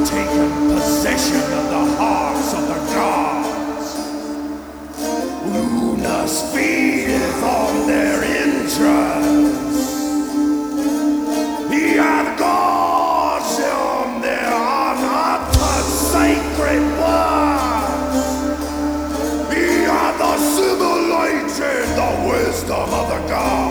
taken possession of the hearts of the gods. Lunas feedeth on their entrails. He hath gorged on their unuttered sacred words. He hath assimilated the wisdom of the gods.